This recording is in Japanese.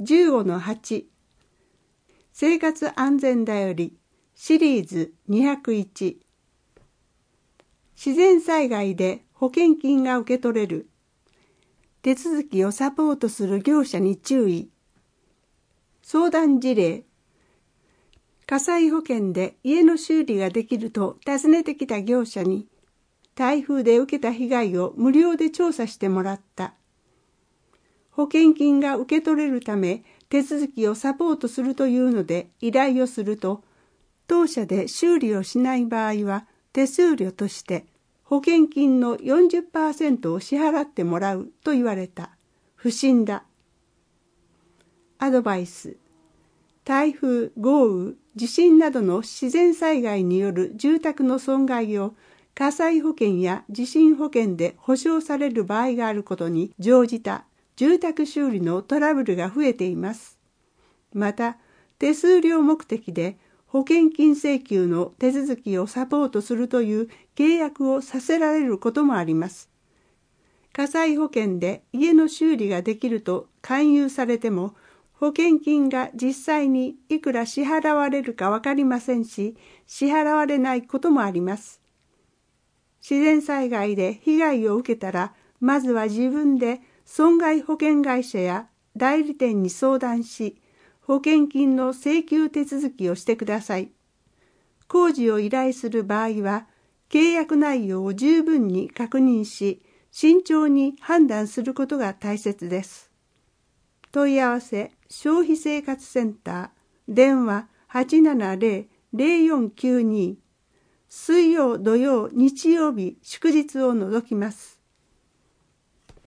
15-8 生活安全だよりシリーズ201自然災害で保険金が受け取れる手続きをサポートする業者に注意。相談事例。火災保険で家の修理ができると訪ねてきた業者に台風で受けた被害を無料で調査してもらった。保険金が受け取れるため手続きをサポートするというので依頼をすると、当社で修理をしない場合は手数料として保険金の 40% を支払ってもらうと言われた。不審だ。アドバイス。台風、豪雨、地震などの自然災害による住宅の損害を火災保険や地震保険で保証される場合があることに乗じた住宅修理のトラブルが増えています。また、手数料目的で保険金請求の手続きをサポートするという契約をさせられることもあります。火災保険で家の修理ができると勧誘されても、保険金が実際にいくら支払われるか分かりませんし、支払われないこともあります。自然災害で被害を受けたら、まずは自分で損害保険会社や代理店に相談し、保険金の請求手続きをしてください。工事を依頼する場合は、契約内容を十分に確認し、慎重に判断することが大切です。問い合わせ、消費生活センター、電話 870-0492、水曜、土曜、日曜日、祝日を除きます。